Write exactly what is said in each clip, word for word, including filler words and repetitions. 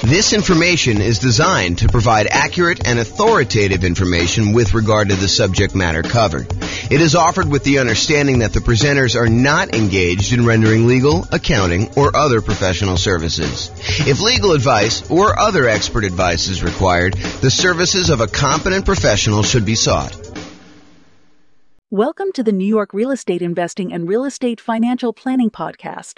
This information is designed to provide accurate and authoritative information with regard to the subject matter covered. It is offered with the understanding that the presenters are not engaged in rendering legal, accounting, or other professional services. If legal advice or other expert advice is required, the services of a competent professional should be sought. Welcome to the New York Real Estate Investing and Real Estate Financial Planning Podcast.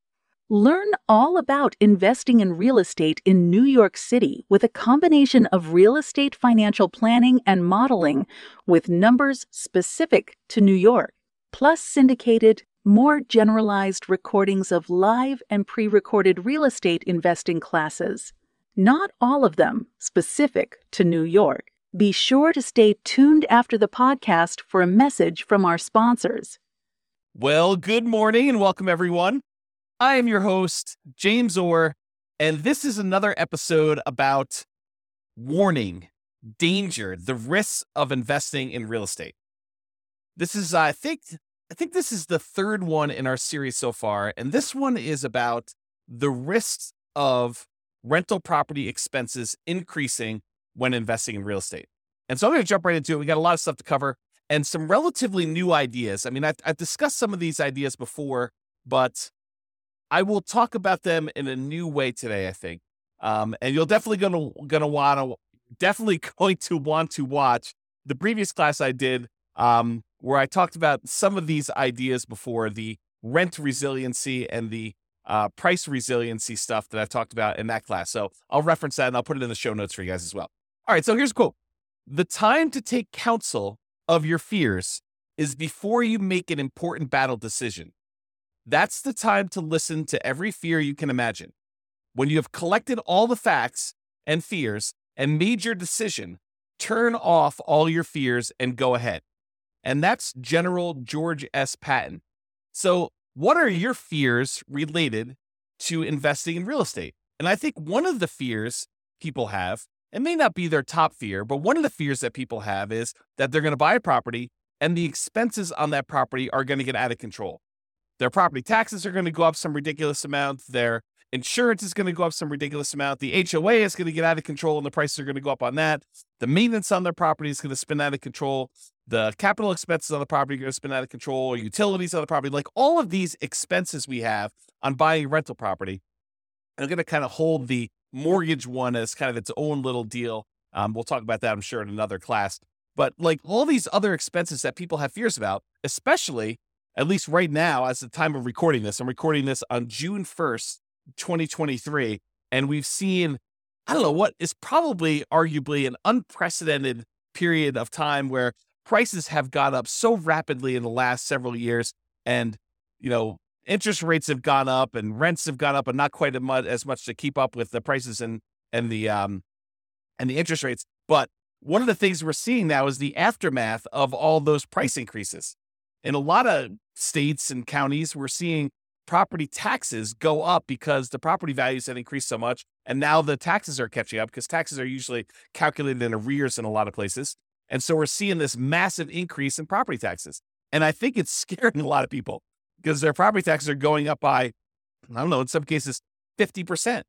Learn all about investing in real estate in New York City with a combination of real estate financial planning and modeling with numbers specific to New York, plus syndicated, more generalized recordings of live and pre-recorded real estate investing classes. Not all of them specific to New York. Be sure to stay tuned after the podcast for a message from our sponsors. Well, good morning and welcome everyone. I am your host, James Orr, and this is another episode about warning, danger, the risks of investing in real estate. This is, I think, I think this is the third one in our series so far, and this one is about the risks of rental property expenses increasing when investing in real estate. And so I'm going to jump right into it. We got a lot of stuff to cover and some relatively new ideas. I mean, I've, I've discussed some of these ideas before, but I will talk about them in a new way today, I think. Um, and you're definitely gonna gonna want to definitely going to want to watch the previous class I did, um, where I talked about some of these ideas before, the rent resiliency and the uh, price resiliency stuff that I talked about in that class. So I'll reference that and I'll put it in the show notes for you guys as well. All right, so here's a quote: "The time to take counsel of your fears is before you make an important battle decision. That's the time to listen to every fear you can imagine. When you have collected all the facts and fears and made your decision, turn off all your fears and go ahead." And that's General George S. Patton. So what are your fears related to investing in real estate? And I think one of the fears people have, it may not be their top fear, but one of the fears that people have is that they're going to buy a property and the expenses on that property are going to get out of control. Their property taxes are going to go up some ridiculous amount. Their insurance is going to go up some ridiculous amount. The H O A is going to get out of control and the prices are going to go up on that. The maintenance on their property is going to spin out of control. The capital expenses on the property are going to spin out of control, or utilities on the property. Like all of these expenses we have on buying rental property are going to kind of hold the mortgage one as kind of its own little deal. Um, we'll talk about that, I'm sure, in another class. But like all these other expenses that people have fears about, especially at least right now, as the time of recording this, I'm recording this on June first, twenty twenty-three, and we've seen, I don't know, what is probably arguably an unprecedented period of time where prices have gone up so rapidly in the last several years, and, you know, interest rates have gone up and rents have gone up, and not quite as much, as much to keep up with the prices and, and the, um, and the interest rates. But one of the things we're seeing now is the aftermath of all those price increases. In a lot of states and counties, we're seeing property taxes go up because the property values have increased so much. And now the taxes are catching up because taxes are usually calculated in arrears in a lot of places. And so we're seeing this massive increase in property taxes. And I think it's scaring a lot of people because their property taxes are going up by, I don't know, in some cases, fifty percent,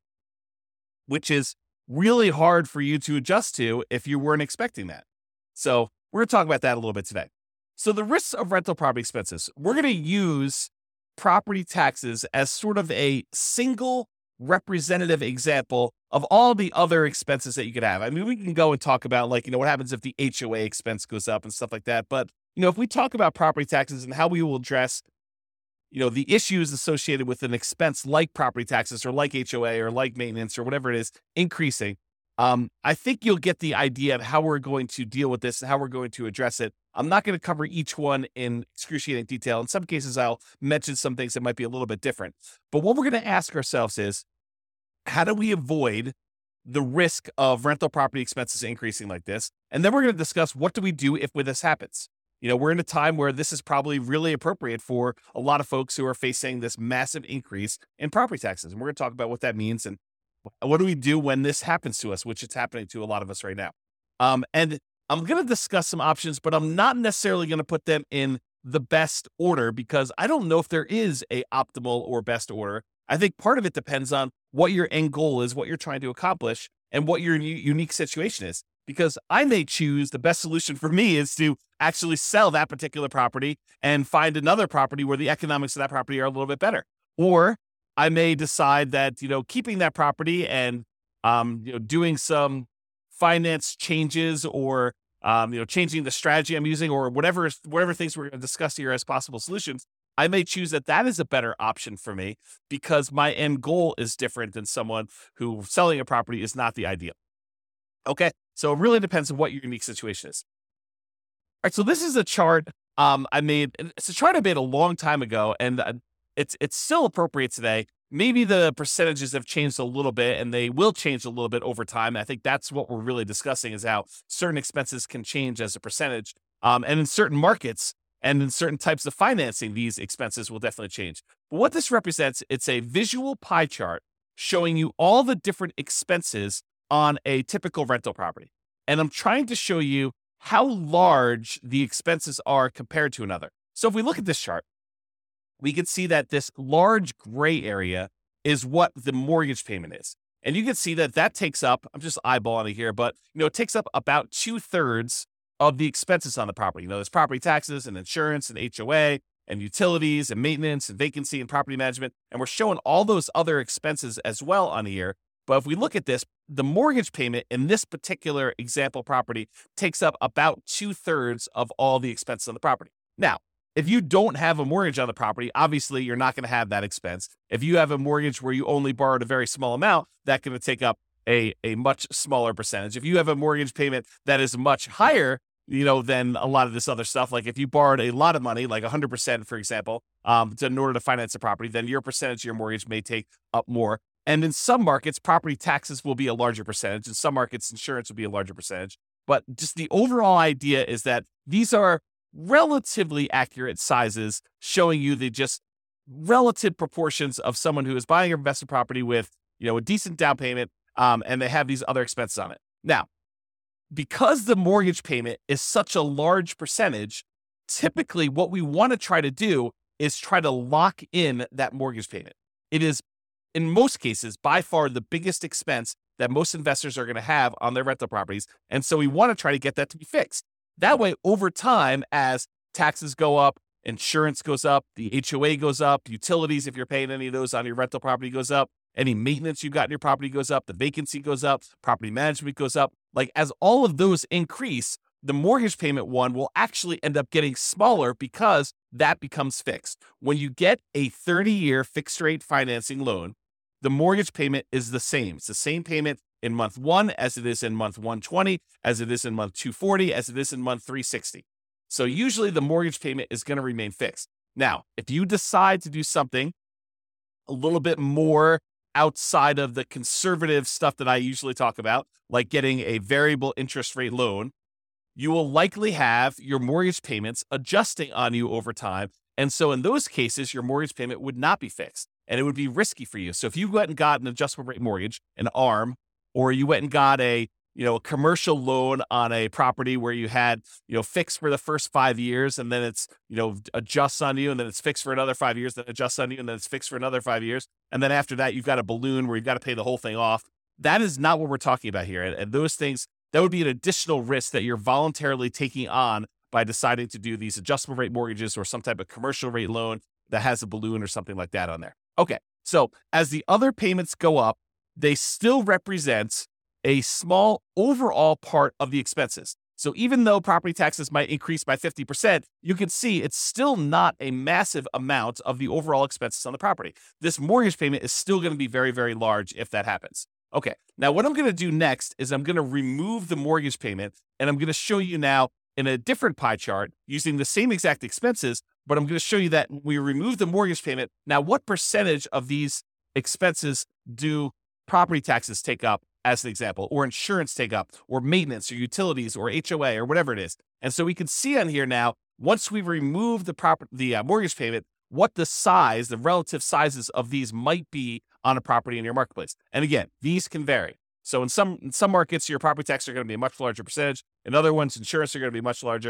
which is really hard for you to adjust to if you weren't expecting that. So we're going to talk about that a little bit today. So the risks of rental property expenses, we're going to use property taxes as sort of a single representative example of all the other expenses that you could have. I mean, we can go and talk about, like, you know, what happens if the H O A expense goes up and stuff like that. But, you know, if we talk about property taxes and how we will address, you know, the issues associated with an expense like property taxes or like H O A or like maintenance or whatever it is increasing, um, I think you'll get the idea of how we're going to deal with this and how we're going to address it. I'm not going to cover each one in excruciating detail. In some cases, I'll mention some things that might be a little bit different. But what we're going to ask ourselves is, how do we avoid the risk of rental property expenses increasing like this? And then we're going to discuss, what do we do if this happens? You know, we're in a time where this is probably really appropriate for a lot of folks who are facing this massive increase in property taxes. And we're going to talk about what that means and what do we do when this happens to us, which it's happening to a lot of us right now. Um, and I'm going to discuss some options, but I'm not necessarily going to put them in the best order because I don't know if there is a optimal or best order. I think part of it depends on what your end goal is, what you're trying to accomplish, and what your u- unique situation is. Because I may choose the best solution for me is to actually sell that particular property and find another property where the economics of that property are a little bit better. Or I may decide that, you know, keeping that property and, um, you know, doing some finance changes or, um, you know, changing the strategy I'm using or whatever, whatever things we're going to discuss here as possible solutions. I may choose that that is a better option for me because my end goal is different than someone who selling a property is not the ideal. Okay. So it really depends on what your unique situation is. All right. So this is a chart um, I made. It's a chart I made a long time ago, and uh, it's it's still appropriate today. Maybe the percentages have changed a little bit, and they will change a little bit over time. I think that's what we're really discussing is how certain expenses can change as a percentage. Um, and in certain markets and in certain types of financing, these expenses will definitely change. But what this represents, it's a visual pie chart showing you all the different expenses on a typical rental property. And I'm trying to show you how large the expenses are compared to another. So if we look at this chart, we can see that this large gray area is what the mortgage payment is. And you can see that that takes up, I'm just eyeballing it here, but you know, it takes up about two thirds of the expenses on the property. You know, there's property taxes and insurance and H O A and utilities and maintenance and vacancy and property management. And we're showing all those other expenses as well on here. But if we look at this, the mortgage payment in this particular example property takes up about two thirds of all the expenses on the property. Now, if you don't have a mortgage on the property, obviously you're not going to have that expense. If you have a mortgage where you only borrowed a very small amount, that's going to take up a, a much smaller percentage. If you have a mortgage payment that is much higher, you know, than a lot of this other stuff, like if you borrowed a lot of money, like one hundred percent, for example, um, to, in order to finance a property, then your percentage of your mortgage may take up more. And in some markets, property taxes will be a larger percentage. In some markets, insurance will be a larger percentage. But just the overall idea is that these are relatively accurate sizes showing you the just relative proportions of someone who is buying an investment property with, you know, a decent down payment, um, and they have these other expenses on it. Now, because the mortgage payment is such a large percentage, typically what we want to try to do is try to lock in that mortgage payment. It is, in most cases, by far the biggest expense that most investors are going to have on their rental properties. And so we want to try to get that to be fixed. That way, over time, as taxes go up, insurance goes up, the H O A goes up, utilities, if you're paying any of those on your rental property, goes up, any maintenance you've got in your property goes up, the vacancy goes up, property management goes up. Like as all of those increase, the mortgage payment one will actually end up getting smaller because that becomes fixed. When you get a thirty-year fixed rate financing loan, the mortgage payment is the same. It's the same payment in month one as it is in month one twenty, as it is in month two forty, as it is in month three sixty. So usually the mortgage payment is going to remain fixed. Now, if you decide to do something a little bit more outside of the conservative stuff that I usually talk about, like getting a variable interest rate loan, you will likely have your mortgage payments adjusting on you over time. And so in those cases, your mortgage payment would not be fixed and it would be risky for you. So if you went and got an adjustable rate mortgage, an A R M, or you went and got a, you know, a commercial loan on a property where you had, you know, fixed for the first five years and then it's, you know, adjusts on you and then it's fixed for another five years, then adjusts on you and then it's fixed for another five years. And then after that, you've got a balloon where you've got to pay the whole thing off. That is not what we're talking about here. And, and those things, that would be an additional risk that you're voluntarily taking on by deciding to do these adjustable rate mortgages or some type of commercial rate loan that has a balloon or something like that on there. Okay. So as the other payments go up, they still represent a small overall part of the expenses. So even though property taxes might increase by fifty percent, you can see it's still not a massive amount of the overall expenses on the property. This mortgage payment is still going to be very, very large if that happens. Okay, now what I'm going to do next is I'm going to remove the mortgage payment, and I'm going to show you now in a different pie chart using the same exact expenses, but I'm going to show you that we remove the mortgage payment. Now, what percentage of these expenses do property taxes take up, as an example, or insurance take up, or maintenance, or utilities, or H O A, or whatever it is? And so we can see on here now, once we remove the proper, the uh, mortgage payment, what the size, the relative sizes of these might be on a property in your marketplace. And again, these can vary. So in some in some markets, your property taxes are going to be a much larger percentage. In other ones, insurance are going to be much larger.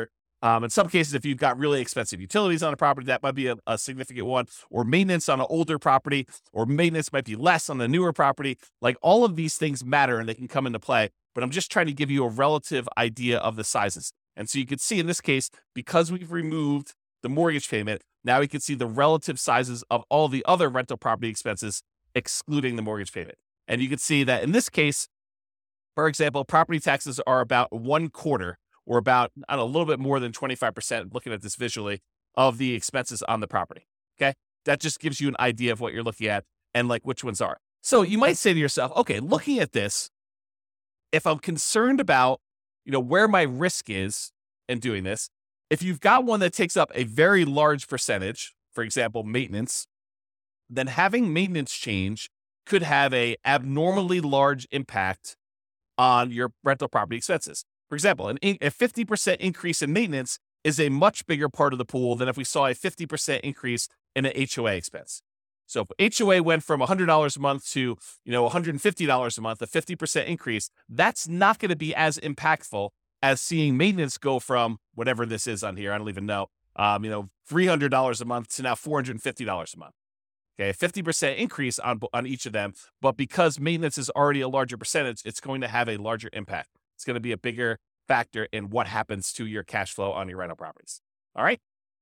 Um, in some cases, if you've got really expensive utilities on a property, that might be a, a significant one, or maintenance on an older property, or maintenance might be less on a newer property. Like all of these things matter and they can come into play, but I'm just trying to give you a relative idea of the sizes. And so you can see in this case, because we've removed the mortgage payment, now we can see the relative sizes of all the other rental property expenses, excluding the mortgage payment. And you can see that in this case, for example, property taxes are about one quarter or about I don't know, a little bit more than twenty-five percent, looking at this visually, of the expenses on the property. Okay. That just gives you an idea of what you're looking at and like which ones are. So you might say to yourself, okay, looking at this, if I'm concerned about, you know, where my risk is in doing this, if you've got one that takes up a very large percentage, for example, maintenance, then having maintenance change could have a abnormally large impact on your rental property expenses. For example, an, a fifty percent increase in maintenance is a much bigger part of the pool than if we saw a fifty percent increase in an H O A expense. So if H O A went from one hundred dollars a month to, you know, one hundred fifty dollars a month, a fifty percent increase, that's not going to be as impactful as seeing maintenance go from whatever this is on here, I don't even know, um, you know, three hundred dollars a month to now four hundred fifty dollars a month. Okay, a fifty percent increase on, on each of them, but because maintenance is already a larger percentage, it's going to have a larger impact. It's going to be a bigger factor in what happens to your cash flow on your rental properties. All right.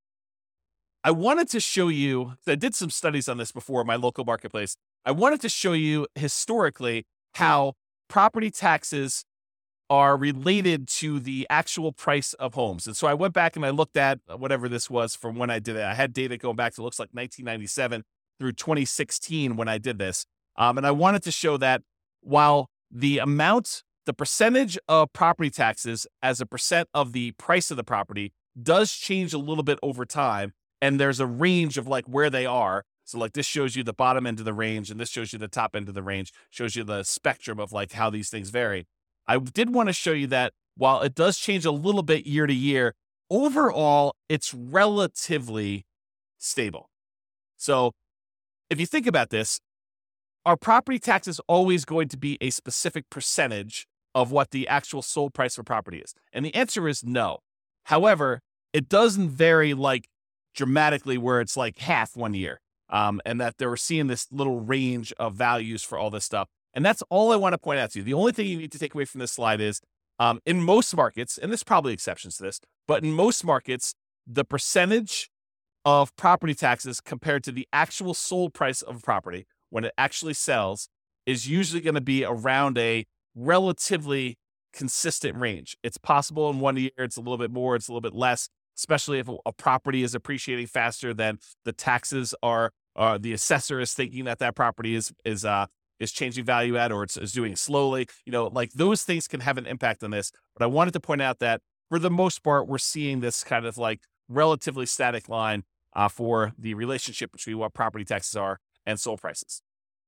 I wanted to show you, I did some studies on this before, my local marketplace. I wanted to show you historically how property taxes are related to the actual price of homes. And so I went back and I looked at whatever this was from when I did it. I had data going back to, looks like nineteen ninety-seven through twenty sixteen when I did this. Um, and I wanted to show that while the amount, the percentage of property taxes as a percent of the price of the property does change a little bit over time. And there's a range of like where they are. So like this shows you the bottom end of the range and this shows you the top end of the range, shows you the spectrum of like how these things vary. I did want to show you that while it does change a little bit year to year, overall, it's relatively stable. So if you think about this, are property taxes always going to be a specific percentage of what the actual sold price for property is? And the answer is no. However, it doesn't vary like dramatically where it's like half one year. Um, and that they were seeing this little range of values for all this stuff. And that's all I want to point out to you. The only thing you need to take away from this slide is um, in most markets, and there's probably exceptions to this, but in most markets, the percentage of property taxes compared to the actual sold price of a property when it actually sells is usually going to be around a relatively consistent range. It's possible in one year, it's a little bit more, it's a little bit less, especially if a property is appreciating faster than the taxes are, uh, the assessor is thinking that that property is, is, uh, is changing value at, or it's, is doing slowly, you know, like those things can have an impact on this. But I wanted to point out that for the most part, we're seeing this kind of like relatively static line uh, for the relationship between what property taxes are and sold prices.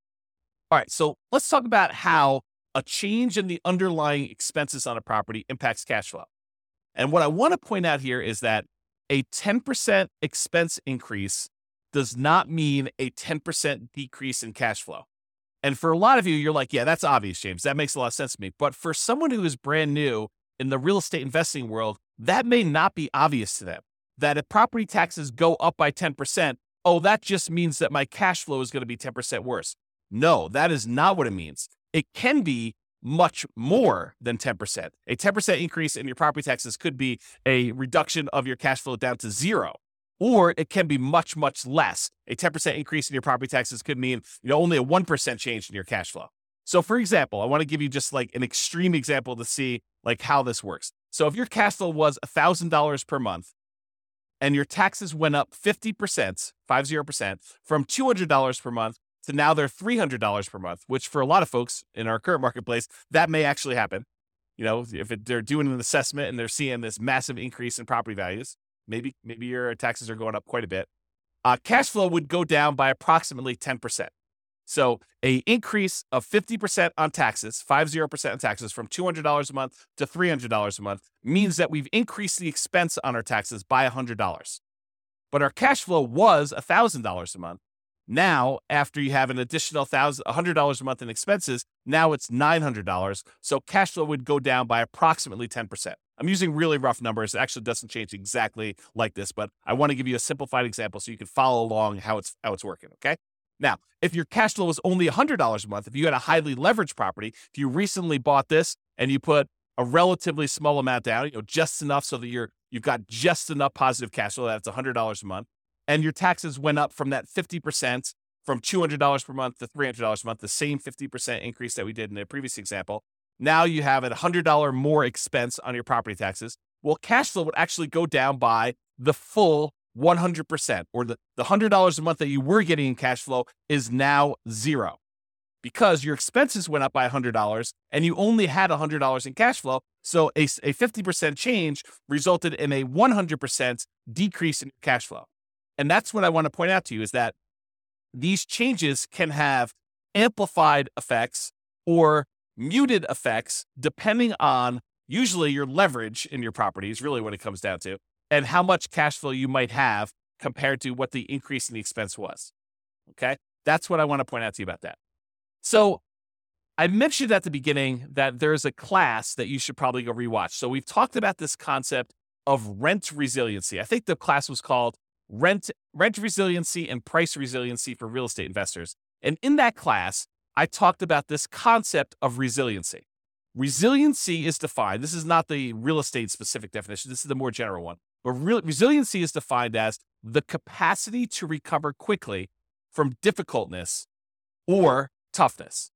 All right, so let's talk about how a change in the underlying expenses on a property impacts cash flow. And what I want to point out here is that a ten percent expense increase does not mean a ten percent decrease in cash flow. And for a lot of you, you're like, yeah, that's obvious, James. That makes a lot of sense to me. But for someone who is brand new in the real estate investing world, that may not be obvious to them. That if property taxes go up by ten percent, oh, that just means that my cash flow is going to be ten percent worse. No, that is not what it means. It can be much more than ten percent. A ten percent increase in your property taxes could be a reduction of your cash flow down to zero. Or it can be much, much less. A ten percent increase in your property taxes could mean, you know, only a one percent change in your cash flow. So for example, I want to give you just like an extreme example to see like how this works. So if your cash flow was one thousand dollars per month and your taxes went up fifty percent, fifty percent from two hundred dollars per month to now they're three hundred dollars per month, which for a lot of folks in our current marketplace, that may actually happen. You know, if it, they're doing an assessment and they're seeing this massive increase in property values, maybe maybe your taxes are going up quite a bit. Uh, cash flow would go down by approximately ten percent. So a increase of fifty percent on taxes, fifty percent on taxes from two hundred dollars a month to three hundred dollars a month means that we've increased the expense on our taxes by one hundred dollars. But our cash flow was one thousand dollars a month. Now, after you have an additional one hundred dollars a month in expenses, now it's nine hundred dollars. So cash flow would go down by approximately ten percent. I'm using really rough numbers. It actually doesn't change exactly like this, but I want to give you a simplified example so you can follow along how it's how it's working, okay? Now, if your cash flow was only one hundred dollars a month, if you had a highly leveraged property, if you recently bought this and you put a relatively small amount down, you know, just enough so that you're you've got just enough positive cash flow, that's one hundred dollars a month, and your taxes went up from that fifty percent from two hundred dollars per month to three hundred dollars a month, the same fifty percent increase that we did in the previous example. Now you have a one hundred dollars more expense on your property taxes. Well, cash flow would actually go down by the full one hundred percent, or the, the one hundred dollars a month that you were getting in cash flow is now zero because your expenses went up by one hundred dollars and you only had one hundred dollars in cash flow. So a, a fifty percent change resulted in a one hundred percent decrease in cash flow. And that's what I want to point out to you is that these changes can have amplified effects or muted effects depending on usually your leverage in your property is really what it comes down to, and how much cash flow you might have compared to what the increase in the expense was. Okay? That's what I want to point out to you about that. So I mentioned at the beginning that there's a class that you should probably go rewatch. So we've talked about this concept of rent resiliency. I think the class was called Rent, Rent Resiliency and Price Resiliency for Real Estate Investors. And in that class, I talked about this concept of resiliency. Resiliency is defined, this is not the real estate specific definition, this is the more general one. But real, resiliency is defined as the capacity to recover quickly from difficultness or toughness.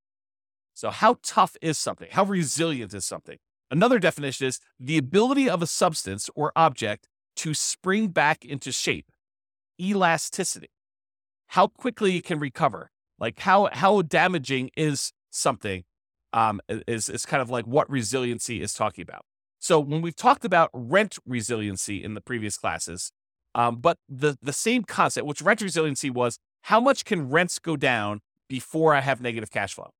So how tough is something? How resilient is something? Another definition is the ability of a substance or object to spring back into shape. Elasticity. How quickly it can recover. Like how how damaging is something um, is, is kind of like what resiliency is talking about. So when we've talked about rent resiliency in the previous classes, um, but the, the same concept, which rent resiliency was, how much can rents go down before I have negative cash flow?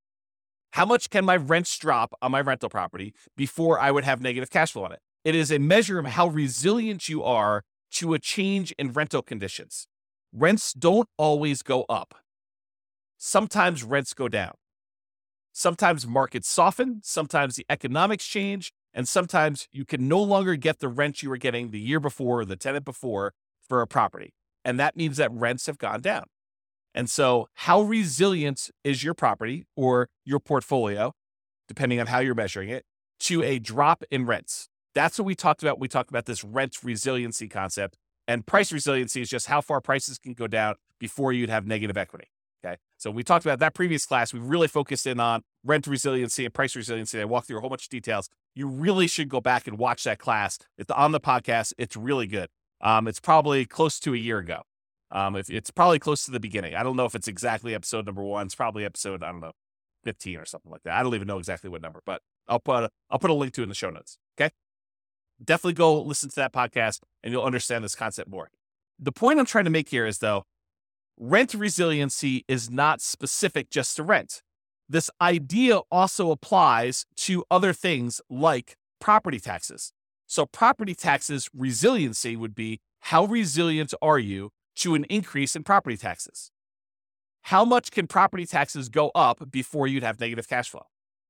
How much can my rents drop on my rental property before I would have negative cash flow on it? It is a measure of how resilient you are to a change in rental conditions. Rents don't always go up. Sometimes rents go down. Sometimes markets soften, sometimes the economics change, and sometimes you can no longer get the rent you were getting the year before or the tenant before for a property. And that means that rents have gone down. And so how resilient is your property or your portfolio, depending on how you're measuring it, to a drop in rents? That's what we talked about. We talked about this rent resiliency concept, and price resiliency is just how far prices can go down before you'd have negative equity. Okay. So we talked about that previous class. We really focused in on rent resiliency and price resiliency. I walked through a whole bunch of details. You really should go back and watch that class. It's on the podcast. It's really good. Um, it's probably close to a year ago. Um, if it's probably close to the beginning. I don't know if it's exactly episode number one. It's probably episode, I don't know, fifteen or something like that. I don't even know exactly what number, but I'll put a, I'll put a link to it in the show notes. Okay. Definitely go listen to that podcast and you'll understand this concept more. The point I'm trying to make here is though, rent resiliency is not specific just to rent. This idea also applies to other things like property taxes. So property taxes resiliency would be, how resilient are you to an increase in property taxes? How much can property taxes go up before you'd have negative cash flow?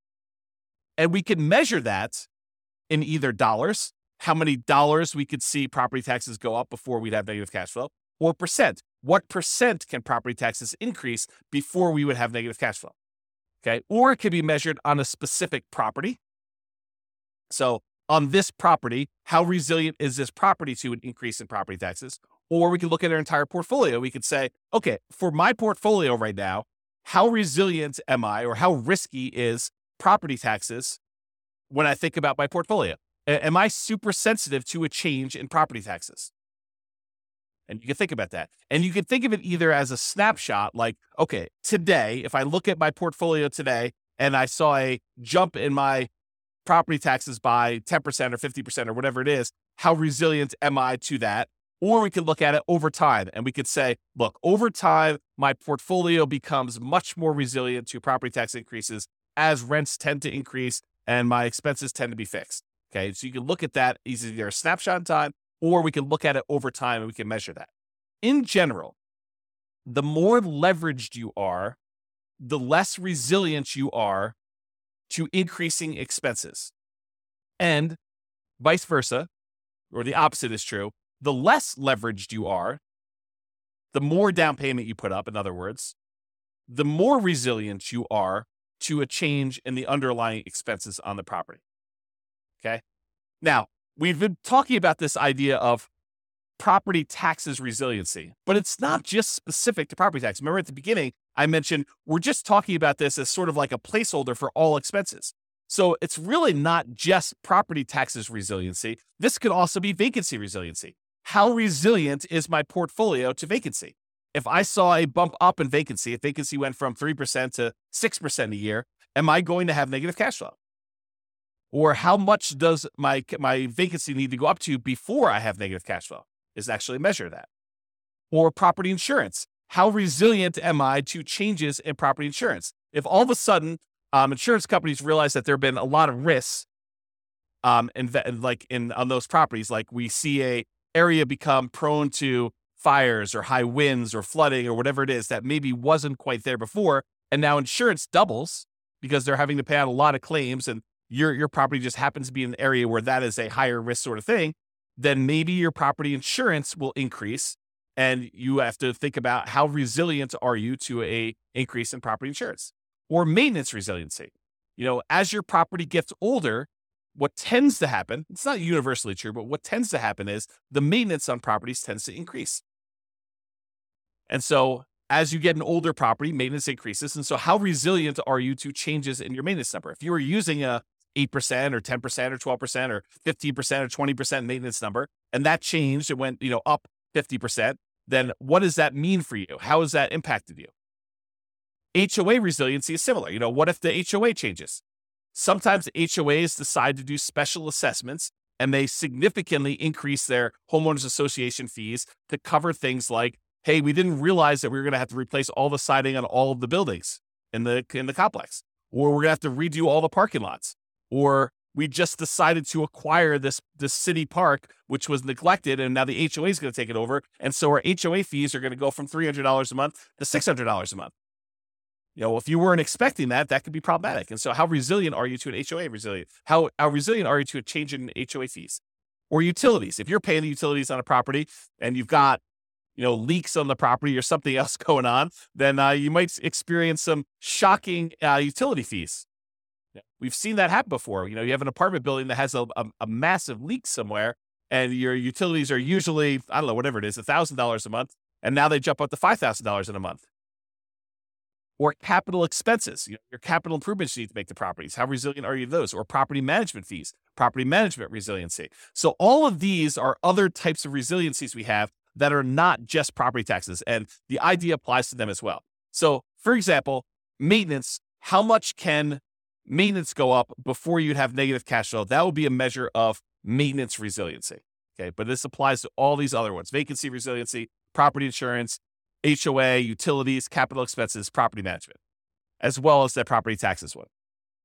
And we can measure that in either dollars, how many dollars we could see property taxes go up before we'd have negative cash flow, or percent. What percent can property taxes increase before we would have negative cash flow? Okay. Or it could be measured on a specific property. So on this property, how resilient is this property to an increase in property taxes? Or we could look at our entire portfolio. We could say, okay, for my portfolio right now, how resilient am I, or how risky is property taxes when I think about my portfolio? A- am I super sensitive to a change in property taxes? And you can think about that. And you can think of it either as a snapshot, like, okay, today, if I look at my portfolio today and I saw a jump in my property taxes by ten percent or fifty percent or whatever it is, how resilient am I to that? Or we could look at it over time and we could say, look, over time, my portfolio becomes much more resilient to property tax increases as rents tend to increase and my expenses tend to be fixed. Okay, so you can look at that as either a snapshot in time, or we can look at it over time and we can measure that. In general, the more leveraged you are, the less resilient you are to increasing expenses. And Vice versa, or the opposite is true. The less leveraged you are, the more down payment you put up, in other words, the more resilient you are to a change in the underlying expenses on the property. Okay? Now, we've been talking about this idea of property taxes resiliency, but it's not just specific to property tax. Remember at the beginning, I mentioned we're just talking about this as sort of like a placeholder for all expenses. So it's really not just property taxes resiliency. This could also be vacancy resiliency. How resilient is my portfolio to vacancy? If I saw a bump up in vacancy, if vacancy went from three percent to six percent a year, am I going to have negative cash flow? Or how much does my, my vacancy need to go up to before I have negative cash flow? Is actually measure that. Or property insurance. How resilient am I to changes in property insurance? If all of a sudden um, insurance companies realize that there have been a lot of risks um, in, like in on those properties, like we see a area become prone to fires or high winds or flooding or whatever it is that maybe wasn't quite there before, and now insurance doubles because they're having to pay out a lot of claims, and your your property just happens to be in an area where that is a higher risk sort of thing, then maybe your property insurance will increase, and you have to think about how resilient are you to a increase in property insurance. Or maintenance resiliency. You know, as your property gets older, what tends to happen, it's not universally true, but what tends to happen is the maintenance on properties tends to increase. And so as you get an older property, maintenance increases. And so how resilient are you to changes in your maintenance number? If you were using a eight percent or ten percent or twelve percent or fifteen percent or twenty percent maintenance number, and that changed, it went, you know, up fifty percent, then what does that mean for you? How has that impacted you? H O A resiliency is similar. You know, what if the H O A changes? Sometimes H O As decide to do special assessments and they significantly increase their homeowners association fees to cover things like, hey, we didn't realize that we were going to have to replace all the siding on all of the buildings in the in the complex, or we're going to have to redo all the parking lots, or we just decided to acquire this, this city park, which was neglected, and now the H O A is going to take it over, and so our H O A fees are going to go from three hundred dollars a month to six hundred dollars a month. You know, if you weren't expecting that, that could be problematic. And so how resilient are you to an H O A resilient? How, how resilient are you to a change in H O A fees? Or utilities. If you're paying the utilities on a property and you've got, you know, leaks on the property or something else going on, then uh, you might experience some shocking uh, utility fees. We've seen that happen before. You know, you have an apartment building that has a, a, a massive leak somewhere, and your utilities are usually, I don't know, whatever it is, one thousand dollars a month, and now they jump up to five thousand dollars in a month. Or capital expenses, you know, your capital improvements you need to make to properties. How resilient are you to those? Or property management fees, property management resiliency. So all of these are other types of resiliencies we have that are not just property taxes, and the idea applies to them as well. So, for example, maintenance, how much can maintenance go up before you'd have negative cash flow? That would be a measure of maintenance resiliency. Okay, but this applies to all these other ones: vacancy resiliency, property insurance, H O A, utilities, capital expenses, property management, as well as that property taxes one.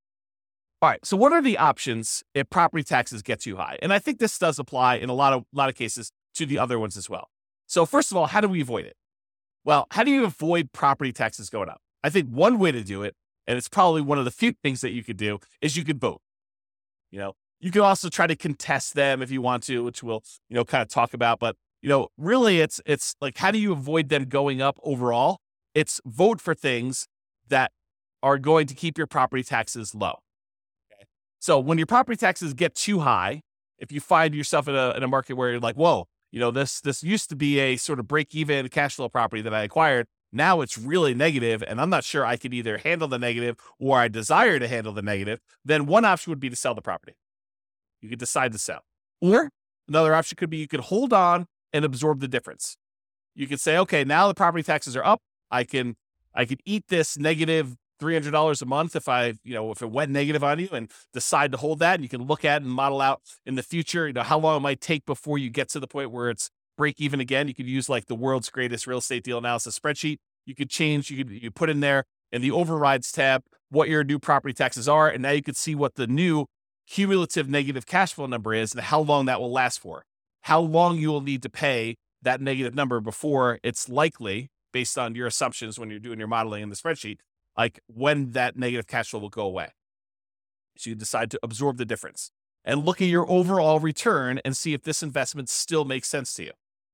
All right, so what are the options if property taxes get too high? And I think this does apply in a lot of lot of cases to the other ones as well. So first of all, how do we avoid it? Well, how do you avoid property taxes going up? I think one way to do it, and it's probably one of the few things that you could do, is you could vote. You know, you can also try to contest them if you want to, which we'll, you know, kind of talk about. But, you know, really it's, it's like, how do you avoid them going up overall? It's vote for things that are going to keep your property taxes low. Okay? So when your property taxes get too high, if you find yourself in a, in a market where you're like, whoa, you know, this, this used to be a sort of break even cash flow property that I acquired. Now it's really negative, and I'm not sure I could either handle the negative or I desire to handle the negative, then one option would be to sell the property. You could decide to sell. Or another option could be you could hold on and absorb the difference. You could say, okay, now the property taxes are up. I can I could eat this negative three hundred dollars a month if I, you know, if it went negative on you, and decide to hold that. And you can look at and model out in the future, you know, how long it might take before you get to the point where it's break even again. You could use like the world's greatest real estate deal analysis spreadsheet. You could change, you could you put in there in the overrides tab what your new property taxes are. And now you could see what the new cumulative negative cash flow number is and how long that will last for. How long you will need to pay that negative number before it's likely, based on your assumptions when you're doing your modeling in the spreadsheet, like when that negative cash flow will go away. So you decide to absorb the difference. and look at your overall return and see if this investment still makes sense to you.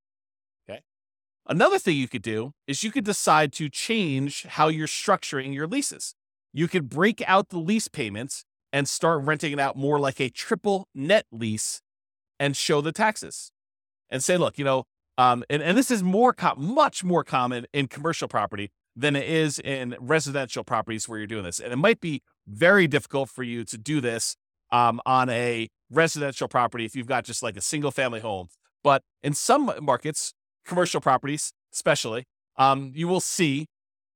Okay. Another thing you could do is you could decide to change how you're structuring your leases. You could break out the lease payments and start renting it out more like a triple net lease and show the taxes and say, look, you know, um, and, and this is more, com- much more common in commercial property than it is in residential properties where you're doing this. And it might be very difficult for you to do this um, on a residential property if you've got just like a single family home. But in some markets, commercial properties especially, um, you will see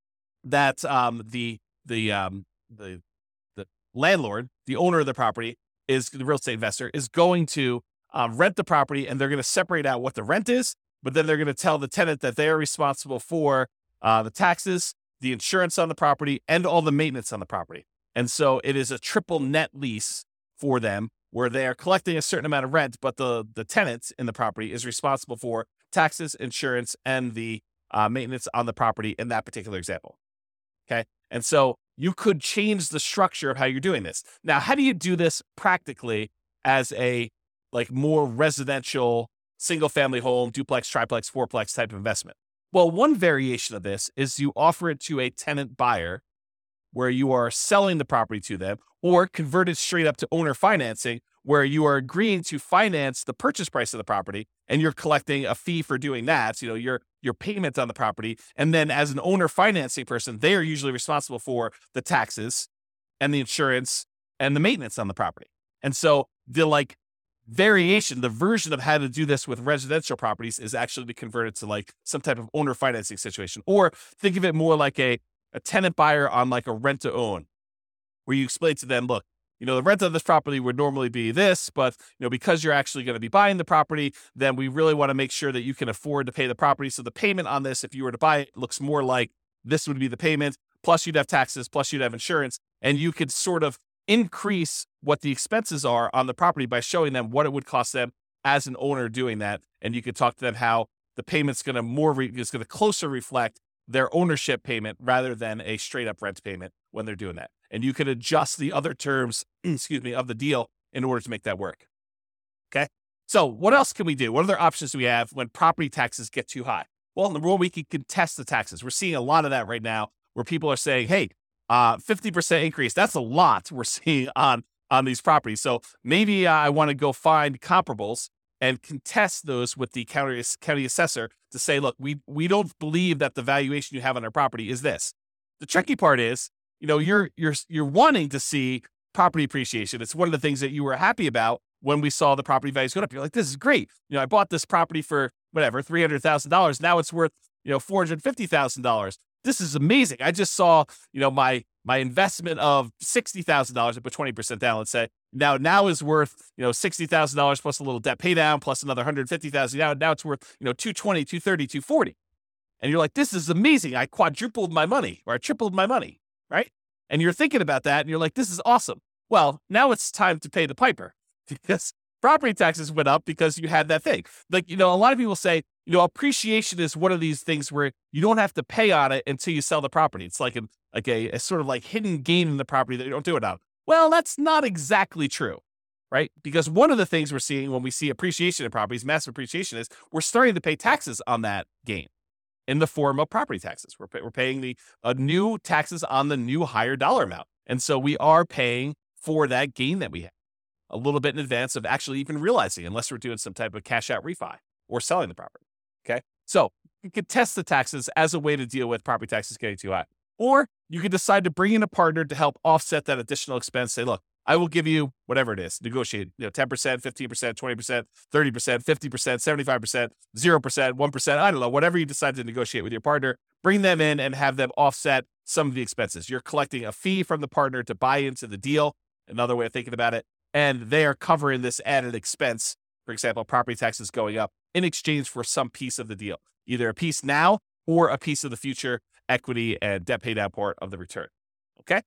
that um, the the um, the the landlord, the owner of the property, is the real estate investor, is going to um, rent the property, and they're going to separate out what the rent is, but then they're going to tell the tenant that they are responsible for uh, the taxes, the insurance on the property, and all the maintenance on the property. And so it is a triple net lease for them, where they are collecting a certain amount of rent, but the the tenant in the property is responsible for taxes, insurance, and the uh, maintenance on the property in that particular example. Okay. And so you could change the structure of how you're doing this. Now, how do you do this practically as a like more residential, single family home, duplex, triplex, fourplex type of investment? Well, one variation of this is you offer it to a tenant buyer where you are selling the property to them, or convert it straight up to owner financing, where you are agreeing to finance the purchase price of the property and you're collecting a fee for doing that, you know, your your payment on the property. And then as an owner financing person, they are usually responsible for the taxes and the insurance and the maintenance on the property. And so the like variation, the version of how to do this with residential properties is actually to convert it to like some type of owner financing situation. Or think of it more like a, a tenant buyer on like a rent to own, where you explain to them, look, you know, the rent of this property would normally be this, but, you know, because you're actually going to be buying the property, then we really want to make sure that you can afford to pay the property. So the payment on this, if you were to buy it, looks more like this would be the payment, plus you'd have taxes, plus you'd have insurance, and you could sort of increase what the expenses are on the property by showing them what it would cost them as an owner doing that. And you could talk to them how the payment's going to more, re- is going to closer reflect their ownership payment rather than a straight up rent payment when they're doing that. And you could adjust the other terms, excuse me, of the deal in order to make that work. Okay. So what else can we do? What other options do we have when property taxes get too high? Well, number one, we can contest the taxes. We're seeing a lot of that right now where people are saying, hey, uh, fifty percent increase. That's a lot we're seeing on, on these properties. So maybe uh, I want to go find comparables and contest those with the county, county assessor to say, look, we, we don't believe that the valuation you have on our property is this. The tricky part is, you know, you're, you're, you're wanting to see property appreciation. It's one of the things that you were happy about when we saw the property values go up. You're like, this is great. You know, I bought this property for whatever, three hundred thousand dollars. Now it's worth, you know, four hundred fifty thousand dollars. This is amazing. I just saw, you know, my, my investment of sixty thousand dollars, I put twenty percent down, let's say, now, now is worth, you know, sixty thousand dollars plus a little debt pay down, plus another one hundred fifty thousand dollars. Now, now it's worth, you know, two twenty, two thirty, two forty. And you're like, this is amazing. I quadrupled my money, or I tripled my money, right? And you're thinking about that and you're like, this is awesome. Well, now it's time to pay the piper because property taxes went up because you had that thing. Like, you know, a lot of people say, you know, appreciation is one of these things where you don't have to pay on it until you sell the property. It's like a, like a, a sort of like hidden gain in the property that you don't do it on. Well, that's not exactly true, right? Because one of the things we're seeing when we see appreciation in properties, massive appreciation, is we're starting to pay taxes on that gain in the form of property taxes. We're, pay, we're paying the uh, new taxes on the new higher dollar amount. And so we are paying for that gain that we have a little bit in advance of actually even realizing, unless we're doing some type of cash out refi or selling the property. Okay. So you could test the taxes as a way to deal with property taxes getting too high. Or you could decide to bring in a partner to help offset that additional expense. Say, look, I will give you whatever it is, negotiate, you know, ten percent, fifteen percent, twenty percent, thirty percent, fifty percent, seventy-five percent, zero percent, one percent. I don't know, whatever you decide to negotiate with your partner, bring them in and have them offset some of the expenses. You're collecting a fee from the partner to buy into the deal. Another way of thinking about it. And they are covering this added expense. For example, property taxes going up in exchange for some piece of the deal, either a piece now or a piece of the future equity and debt pay down part of the return. Okay.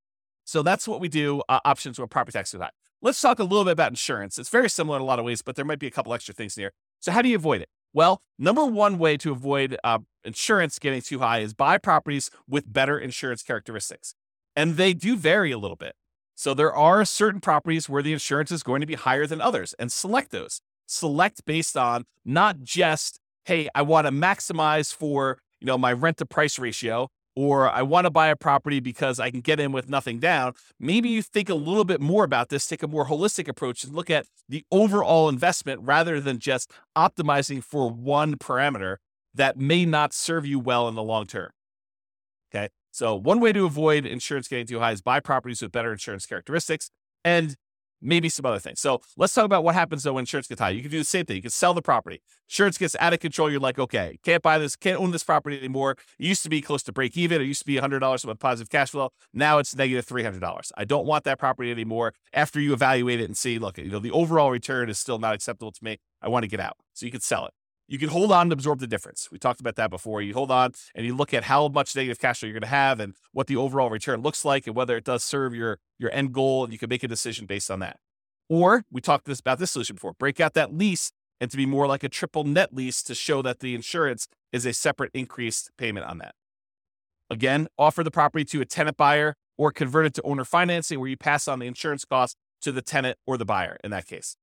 So that's what we do, uh, options when property taxes are high. Let's talk a little bit about insurance. It's very similar in a lot of ways, but there might be a couple extra things in here. So how do you avoid it? Well, number one way to avoid uh, insurance getting too high is buy properties with better insurance characteristics. And they do vary a little bit. So there are certain properties where the insurance is going to be higher than others, and select those. Select based on not just, hey, I want to maximize for, you know, my rent to price ratio, or I want to buy a property because I can get in with nothing down. Maybe you think a little bit more about this, take a more holistic approach and look at the overall investment rather than just optimizing for one parameter that may not serve you well in the long term. Okay. So one way to avoid insurance getting too high is buy properties with better insurance characteristics and maybe some other things. So let's talk about what happens though when insurance gets high. You can do the same thing. You can sell the property. Insurance gets out of control. You're like, okay, can't buy this, can't own this property anymore. It used to be close to break even. It used to be one hundred dollars with positive cash flow. Now it's negative three hundred dollars. I don't want that property anymore. After you evaluate it and see, look, you know, the overall return is still not acceptable to me. I want to get out. So you can sell it. You can hold on and absorb the difference. We talked about that before. You hold on and you look at how much negative cash flow you're going to have and what the overall return looks like and whether it does serve your, your end goal, and you can make a decision based on that. Or we talked this, about this solution before, break out that lease and to be more like a triple net lease to show that the insurance is a separate increased payment on that. Again, offer the property to a tenant buyer or convert it to owner financing where you pass on the insurance cost to the tenant or the buyer in that case.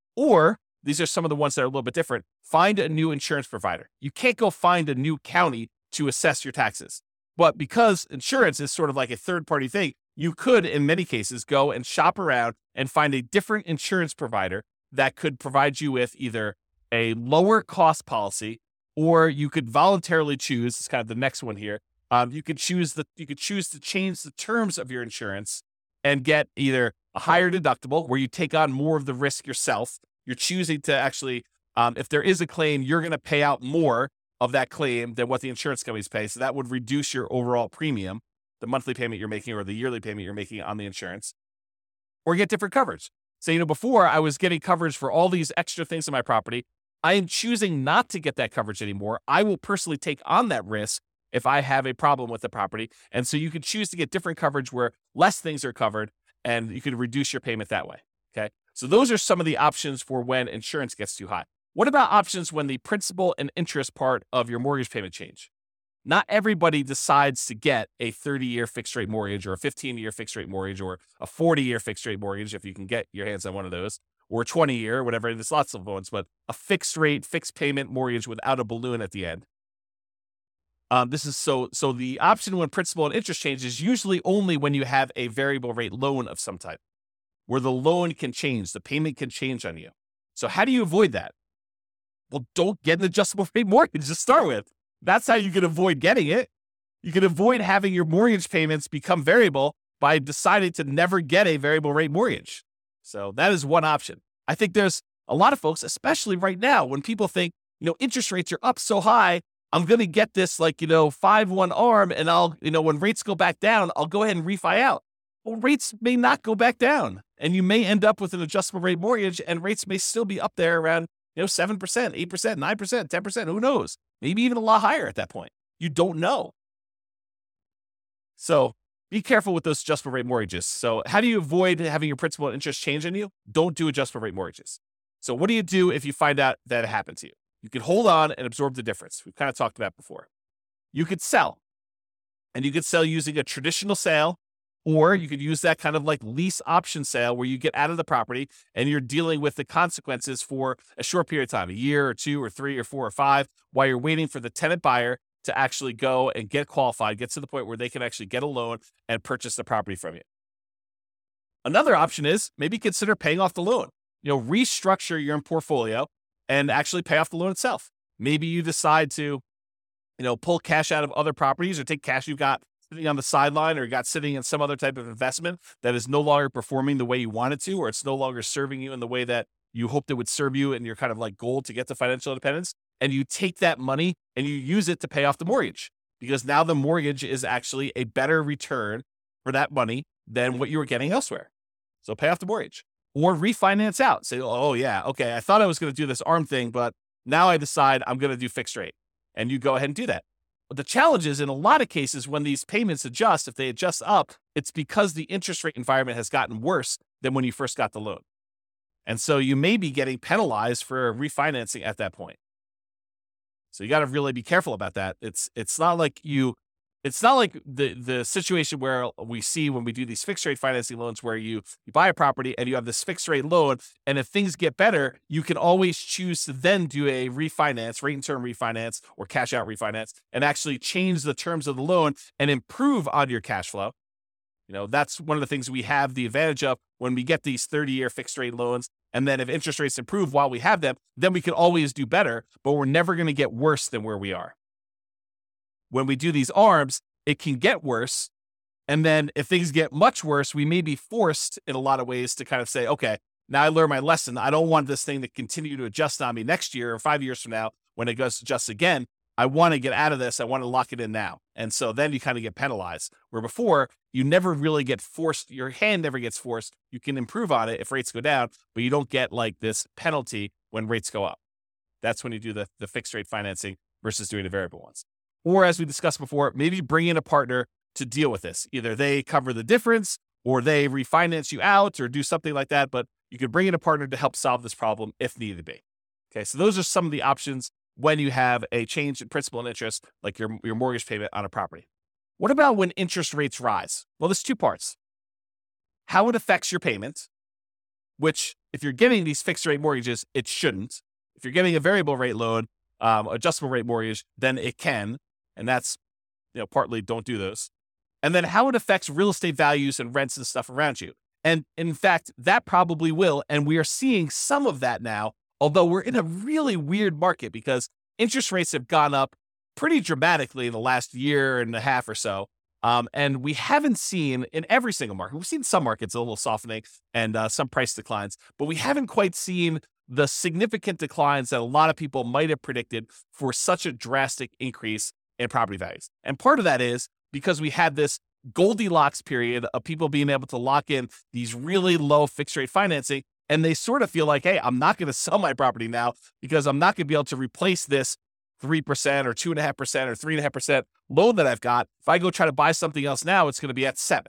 Or these are some of the ones that are a little bit different. Find a new insurance provider. You can't go find a new county to assess your taxes. But because insurance is sort of like a third-party thing, you could, in many cases, go and shop around and find a different insurance provider that could provide you with either a lower cost policy, or you could voluntarily choose, it's kind of the next one here, um, you could choose the you could choose to change the terms of your insurance and get either a higher deductible where you take on more of the risk yourself. You're choosing to actually, um, if there is a claim, you're going to pay out more of that claim than what the insurance companies pay. So that would reduce your overall premium, the monthly payment you're making or the yearly payment you're making on the insurance, or get different coverage. So, you know, before I was getting coverage for all these extra things in my property. I am choosing not to get that coverage anymore. I will personally take on that risk if I have a problem with the property. And so you can choose to get different coverage where less things are covered and you can reduce your payment that way. Okay. So those are some of the options for when insurance gets too high. What about options when the principal and interest part of your mortgage payment change? Not everybody decides to get a thirty-year fixed rate mortgage or a fifteen-year fixed rate mortgage or a forty-year fixed rate mortgage, if you can get your hands on one of those, or a twenty-year, whatever. There's lots of ones, but a fixed rate, fixed payment mortgage without a balloon at the end. Um, this is so, so the option when principal and interest change is usually only when you have a variable rate loan of some type, where the loan can change, the payment can change on you. So how do you avoid that? Well, don't get an adjustable rate mortgage to start with. That's how you can avoid getting it. You can avoid having your mortgage payments become variable by deciding to never get a variable rate mortgage. So that is one option. I think there's a lot of folks, especially right now, when people think, you know, interest rates are up so high, I'm going to get this like, you know, five one arm and I'll, you know, when rates go back down, I'll go ahead and refi out. Well, rates may not go back down and you may end up with an adjustable rate mortgage and rates may still be up there around, you know, seven percent, eight percent, nine percent, ten percent, who knows? Maybe even a lot higher at that point. You don't know. So be careful with those adjustable rate mortgages. So how do you avoid having your principal and interest change on you? Don't do adjustable rate mortgages. So what do you do if you find out that it happened to you? You can hold on and absorb the difference. We've kind of talked about before. You could sell. And you could sell using a traditional sale, or you could use that kind of like lease option sale where you get out of the property and you're dealing with the consequences for a short period of time, a year or two or three or four or five, while you're waiting for the tenant buyer to actually go and get qualified, get to the point where they can actually get a loan and purchase the property from you. Another option is maybe consider paying off the loan. You know, restructure your portfolio and actually pay off the loan itself. Maybe you decide to, you know, pull cash out of other properties or take cash you've got sitting on the sideline or got sitting in some other type of investment that is no longer performing the way you want it to, or it's no longer serving you in the way that you hoped it would serve you in your kind of like goal to get to financial independence. And you take that money and you use it to pay off the mortgage, because now the mortgage is actually a better return for that money than what you were getting elsewhere. So pay off the mortgage or refinance out. Say, oh yeah, okay, I thought I was going to do this ARM thing, but now I decide I'm going to do fixed rate. And you go ahead and do that. But the challenge is in a lot of cases when these payments adjust, if they adjust up, it's because the interest rate environment has gotten worse than when you first got the loan. And so you may be getting penalized for refinancing at that point. So you got to really be careful about that. It's it's not like you it's not like the the situation where we see when we do these fixed rate financing loans where you, you buy a property and you have this fixed rate loan, and if things get better, you can always choose to then do a refinance, rate and term refinance or cash out refinance, and actually change the terms of the loan and improve on your cash flow. You know, that's one of the things we have the advantage of when we get these thirty-year fixed rate loans. And then if interest rates improve while we have them, then we can always do better, but we're never going to get worse than where we are. When we do these ARMs, it can get worse. And then if things get much worse, we may be forced in a lot of ways to kind of say, okay, now I learned my lesson. I don't want this thing to continue to adjust on me next year or five years from now when it goes to adjust again. I want to get out of this. I want to lock it in now. And so then you kind of get penalized, where before you never really get forced. Your hand never gets forced. You can improve on it if rates go down, but you don't get like this penalty when rates go up. That's when you do the, the fixed rate financing versus doing the variable ones. Or as we discussed before, maybe bring in a partner to deal with this. Either they cover the difference or they refinance you out or do something like that. But you could bring in a partner to help solve this problem if needed be. Okay, so those are some of the options when you have a change in principal and interest, like your, your mortgage payment on a property. What about when interest rates rise? Well, there's two parts. How it affects your payment, which if you're getting these fixed rate mortgages, it shouldn't. If you're getting a variable rate loan, um, adjustable rate mortgage, then it can. And that's, you know, partly don't do those. And then how it affects real estate values and rents and stuff around you. And in fact, that probably will. And we are seeing some of that now, although we're in a really weird market because interest rates have gone up pretty dramatically in the last year and a half or so. Um, and we haven't seen in every single market, we've seen some markets a little softening and uh, some price declines, but we haven't quite seen the significant declines that a lot of people might have predicted for such a drastic increase in property values. And part of that is because we had this Goldilocks period of people being able to lock in these really low fixed rate financing. And they sort of feel like, hey, I'm not going to sell my property now because I'm not going to be able to replace this three percent or two point five percent or three point five percent loan that I've got. If I go try to buy something else now, it's going to be at seven.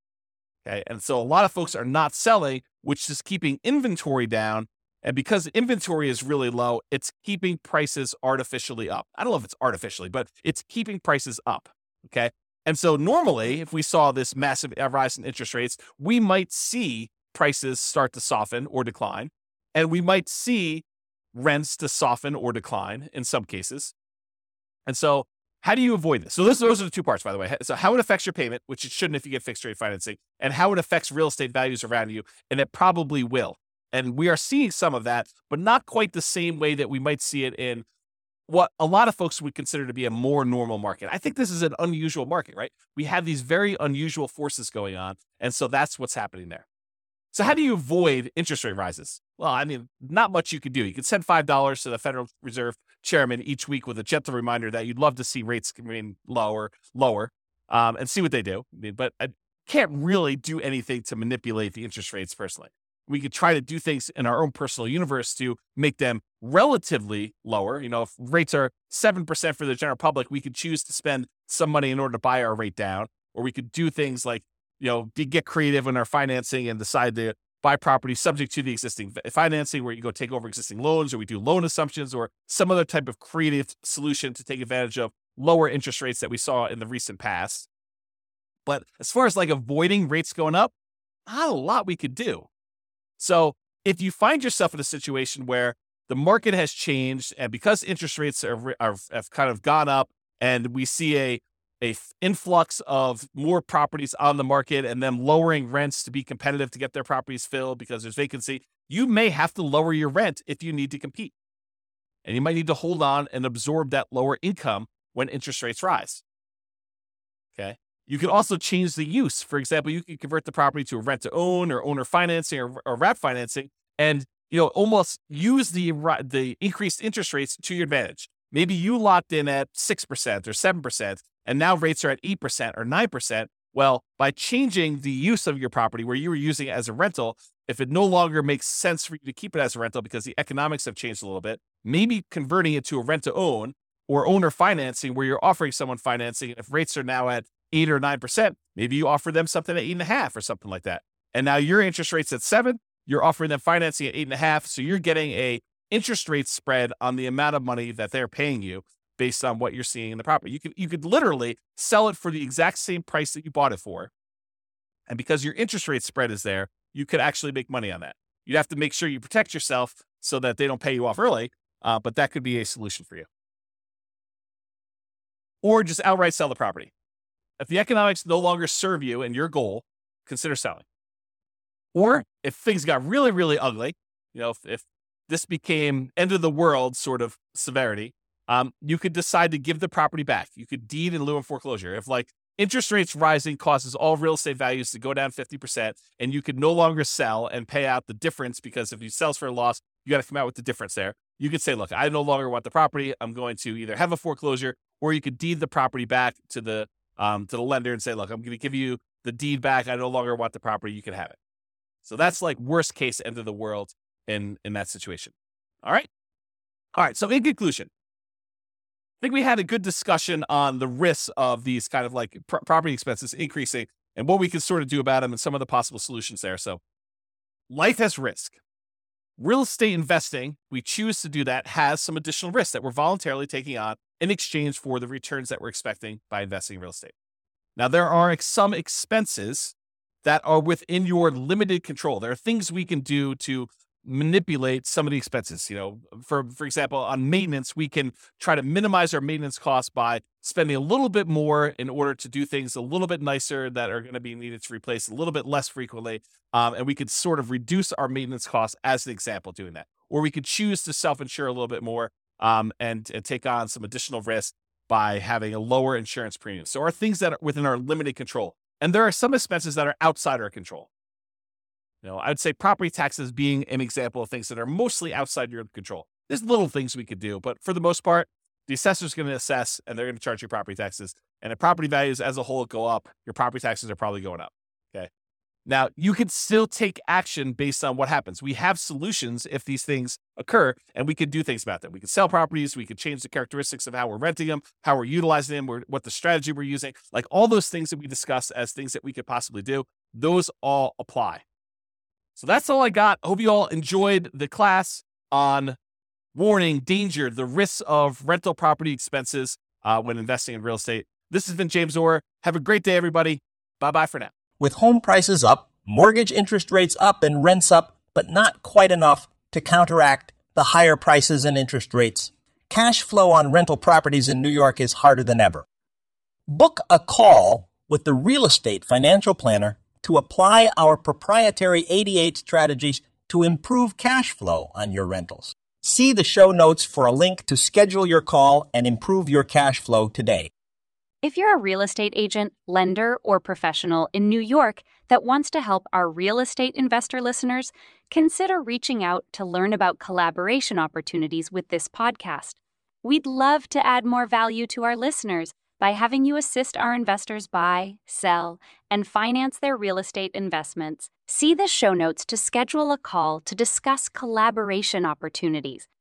Okay. And so a lot of folks are not selling, which is keeping inventory down. And because inventory is really low, it's keeping prices artificially up. I don't know if it's artificially, but it's keeping prices up. Okay. And so normally, if we saw this massive rise in interest rates, we might see prices start to soften or decline, and we might see rents to soften or decline in some cases. And so how do you avoid this? So this, those are the two parts, by the way. So how it affects your payment, which it shouldn't if you get fixed rate financing, and how it affects real estate values around you, and it probably will. And we are seeing some of that, but not quite the same way that we might see it in what a lot of folks would consider to be a more normal market. I think this is an unusual market, right? We have these very unusual forces going on, and so that's what's happening there. So how do you avoid interest rate rises? Well, I mean, not much you could do. You could send five dollars to the Federal Reserve Chairman each week with a gentle reminder that you'd love to see rates remain lower, lower, um, and see what they do. I mean, but I can't really do anything to manipulate the interest rates personally. We could try to do things in our own personal universe to make them relatively lower. You know, if rates are seven percent for the general public, we could choose to spend some money in order to buy our rate down, or we could do things like, you know, be, get creative in our financing and decide to buy property subject to the existing financing, where you go take over existing loans, or we do loan assumptions, or some other type of creative solution to take advantage of lower interest rates that we saw in the recent past. But as far as like avoiding rates going up, not a lot we could do. So if you find yourself in a situation where the market has changed, and because interest rates are, are have kind of gone up, and we see a a influx of more properties on the market and them lowering rents to be competitive to get their properties filled because there's vacancy, you may have to lower your rent if you need to compete. And you might need to hold on and absorb that lower income when interest rates rise. Okay. You can also change the use. For example, you can convert the property to a rent to own or owner financing or, or wrap financing, and, you know, almost use the, the increased interest rates to your advantage. Maybe you locked in at six percent or seven percent, and now rates are at eight percent or nine percent. Well, by changing the use of your property where you were using it as a rental, if it no longer makes sense for you to keep it as a rental because the economics have changed a little bit, maybe converting it to a rent to own or owner financing where you're offering someone financing. If rates are now at eight or nine percent, maybe you offer them something at eight and a half or something like that. And now your interest rate's at seven, you're offering them financing at eight and a half. So you're getting a interest rate spread on the amount of money that they're paying you. based on what you're seeing in the property. You could you could literally sell it for the exact same price that you bought it for. And because your interest rate spread is there, you could actually make money on that. You'd have to make sure you protect yourself so that they don't pay you off early, uh, but that could be a solution for you. Or just outright sell the property. If the economics no longer serve you and your goal, consider selling. Or if things got really, really ugly, you know, if, if this became end of the world sort of severity, um, you could decide to give the property back. You could deed in lieu of foreclosure. If like interest rates rising causes all real estate values to go down fifty percent and you could no longer sell and pay out the difference, because if you sell for a loss, you got to come out with the difference there. You could say, look, I no longer want the property. I'm going to either have a foreclosure, or you could deed the property back to the um, to the lender and say, look, I'm going to give you the deed back. I no longer want the property. You can have it. So that's like worst case end of the world in, in that situation. All right. All right. So in conclusion, I think we had a good discussion on the risks of these kind of like pr- property expenses increasing and what we can sort of do about them and some of the possible solutions there. So life has risk. Real estate investing, we choose to do that, has some additional risks that we're voluntarily taking on in exchange for the returns that we're expecting by investing in real estate. Now, there are some expenses that are within your limited control. There are things we can do to manipulate some of the expenses. You know, for, for example, on maintenance, we can try to minimize our maintenance costs by spending a little bit more in order to do things a little bit nicer that are going to be needed to replace a little bit less frequently. Um, and we could sort of reduce our maintenance costs as an example doing that. Or we could choose to self-insure a little bit more um, and, and take on some additional risk by having a lower insurance premium. So are things that are within our limited control. And there are some expenses that are outside our control. You know, I'd say property taxes being an example of things that are mostly outside your control. There's little things we could do, but for the most part, the assessor's going to assess and they're going to charge you property taxes. And if property values as a whole go up, your property taxes are probably going up. Okay. Now, you can still take action based on what happens. We have solutions if these things occur, and we can do things about them. We can sell properties. We can change the characteristics of how we're renting them, how we're utilizing them, or what the strategy we're using. Like all those things that we discuss as things that we could possibly do, those all apply. So that's all I got. Hope you all enjoyed the class on warning, danger, the risks of rental property expenses uh, when investing in real estate. This has been James Orr. Have a great day, everybody. Bye-bye for now. With home prices up, mortgage interest rates up, and rents up, but not quite enough to counteract the higher prices and interest rates, cash flow on rental properties in New York is harder than ever. Book a call with the Real Estate Financial Planner to apply our proprietary eighty-eight strategies to improve cash flow on your rentals. See the show notes for a link to schedule your call and improve your cash flow today. If you're a real estate agent, lender, or professional in New York that wants to help our real estate investor listeners, consider reaching out to learn about collaboration opportunities with this podcast. We'd love to add more value to our listeners by having you assist our investors buy, sell, and finance their real estate investments. See the show notes to schedule a call to discuss collaboration opportunities.